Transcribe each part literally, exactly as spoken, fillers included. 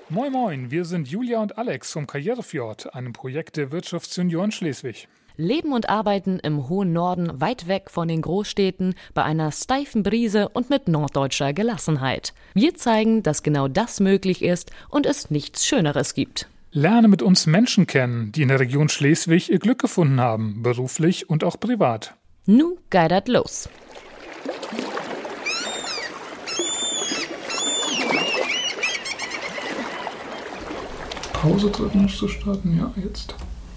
Moin Moin, wir sind Julia und Alex vom Karrierefjord, einem Projekt der Wirtschaftsjunioren Schleswig. Leben und arbeiten im hohen Norden, weit weg von den Großstädten, bei einer steifen Brise und mit norddeutscher Gelassenheit. Wir zeigen, dass genau das möglich ist und es nichts Schöneres gibt. Lerne mit uns Menschen kennen, die in der Region Schleswig ihr Glück gefunden haben, beruflich und auch privat. Nu geidert los. Pause drücken, nicht zu starten, ja, jetzt.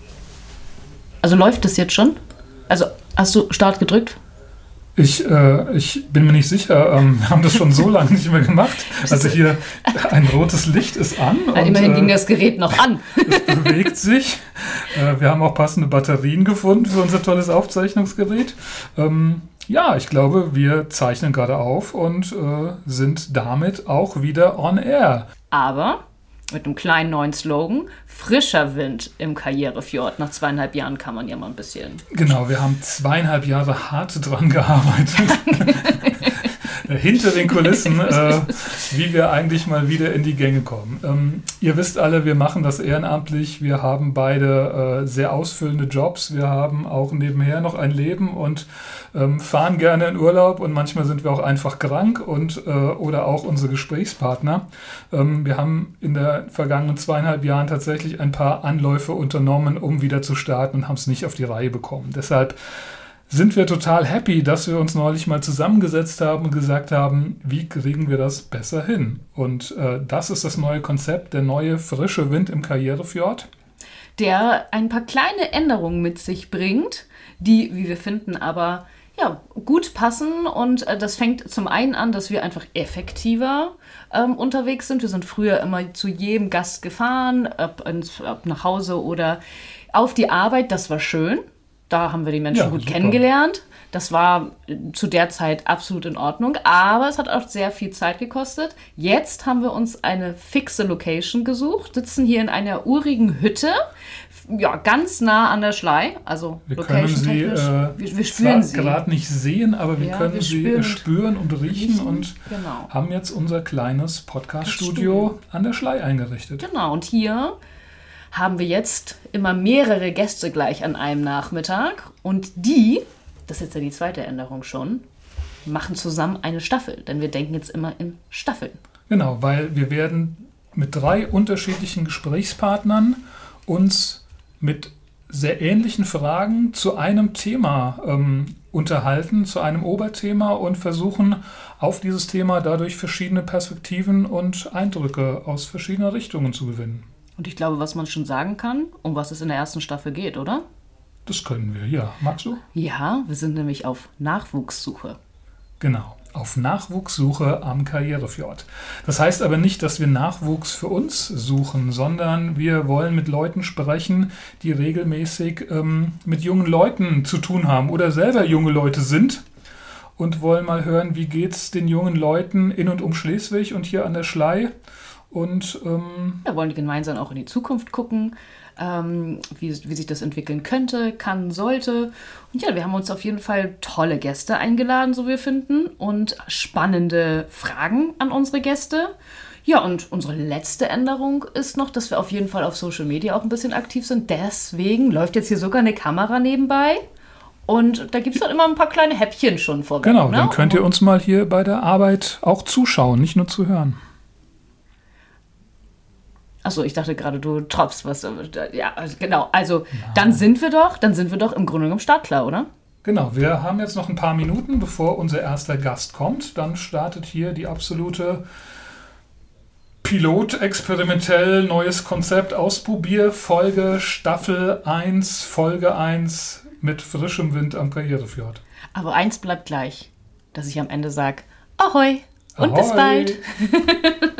Also läuft das jetzt schon? Also hast du Start gedrückt? Ich, äh, ich bin mir nicht sicher, ähm, wir haben das schon so lange nicht mehr gemacht. Also hier ein rotes Licht ist an. Ja, und, immerhin äh, ging das Gerät noch an. Es bewegt sich. Äh, wir haben auch passende Batterien gefunden für unser tolles Aufzeichnungsgerät. Ähm, ja, ich glaube, wir zeichnen gerade auf und äh, sind damit auch wieder on air. Aber mit einem kleinen neuen Slogan, frischer Wind im Karrierefjord. Nach zweieinhalb Jahren kann man ja mal ein bisschen... Genau, wir haben zweieinhalb Jahre hart dran gearbeitet. Hinter den Kulissen, äh, wie wir eigentlich mal wieder in die Gänge kommen. Ähm, ihr wisst alle, wir machen das ehrenamtlich. Wir haben beide äh, sehr ausfüllende Jobs. Wir haben auch nebenher noch ein Leben und ähm, fahren gerne in Urlaub. Und manchmal sind wir auch einfach krank und äh, oder auch unsere Gesprächspartner. Ähm, wir haben in den vergangenen zweieinhalb Jahren tatsächlich ein paar Anläufe unternommen, um wieder zu starten und haben es nicht auf die Reihe bekommen. Deshalb sind wir total happy, dass wir uns neulich mal zusammengesetzt haben und gesagt haben, wie kriegen wir das besser hin? Und äh, das ist das neue Konzept, der neue frische Wind im Karrierefjord. Der ein paar kleine Änderungen mit sich bringt, die, wie wir finden, aber ja, gut passen. Und äh, das fängt zum einen an, dass wir einfach effektiver ähm, unterwegs sind. Wir sind früher immer zu jedem Gast gefahren, ob, ins, ob nach Hause oder auf die Arbeit. Das war schön. Da haben wir die Menschen Ja, gut super. kennengelernt. Das war zu der Zeit absolut in Ordnung. Aber es hat auch sehr viel Zeit gekostet. Jetzt haben wir uns eine fixe Location gesucht, sitzen hier in einer urigen Hütte, ja, ganz nah an der Schlei. Also Wir können sie location-technisch. äh, wir, wir spüren sie. gerade nicht sehen, aber wir Ja, können wir sie spüren spüren, spüren und riechen, riechen. und Genau. haben jetzt unser kleines Podcast-Studio Studio. an der Schlei eingerichtet. Genau, und hier haben wir jetzt immer mehrere Gäste gleich an einem Nachmittag. Und die, das ist jetzt ja die zweite Änderung schon, machen zusammen eine Staffel. Denn wir denken jetzt immer in Staffeln. Genau, weil wir werden mit drei unterschiedlichen Gesprächspartnern uns mit sehr ähnlichen Fragen zu einem Thema ähm, unterhalten, zu einem Oberthema, und versuchen auf dieses Thema dadurch verschiedene Perspektiven und Eindrücke aus verschiedenen Richtungen zu gewinnen. Und ich glaube, was man schon sagen kann, um was es in der ersten Staffel geht, oder? Das können wir, ja. Magst du? Ja, wir sind nämlich auf Nachwuchssuche. Genau, auf Nachwuchssuche am Karrierefjord. Das heißt aber nicht, dass wir Nachwuchs für uns suchen, sondern wir wollen mit Leuten sprechen, die regelmäßig ähm, mit jungen Leuten zu tun haben oder selber junge Leute sind, und wollen mal hören, wie geht es den jungen Leuten in und um Schleswig und hier an der Schlei. Und ähm, Wir wollen gemeinsam auch in die Zukunft gucken, ähm, wie, wie sich das entwickeln könnte, kann, sollte. Und ja, wir haben uns auf jeden Fall tolle Gäste eingeladen, so wir finden, und spannende Fragen an unsere Gäste. Ja, und unsere letzte Änderung ist noch, dass wir auf jeden Fall auf Social Media auch ein bisschen aktiv sind. Deswegen läuft jetzt hier sogar eine Kamera nebenbei. Und da gibt es dann immer ein paar kleine Häppchen schon vorweg. genau, ne? dann könnt ihr uns mal hier bei der Arbeit auch zuschauen, nicht nur zuhören. Achso, ich dachte gerade, du tropfst was. Ja, genau. Also, ja. dann sind wir doch, dann sind wir doch im Grunde genommen startklar, oder? Genau, wir haben jetzt noch ein paar Minuten, bevor unser erster Gast kommt. Dann startet hier die absolute Pilot, experimentell, neues Konzept, Ausprobier-Folge, Staffel eins, Folge eins mit frischem Wind am Karrierefjord. Aber eins bleibt gleich, dass ich am Ende sage, Ahoi und Ahoi. bis bald.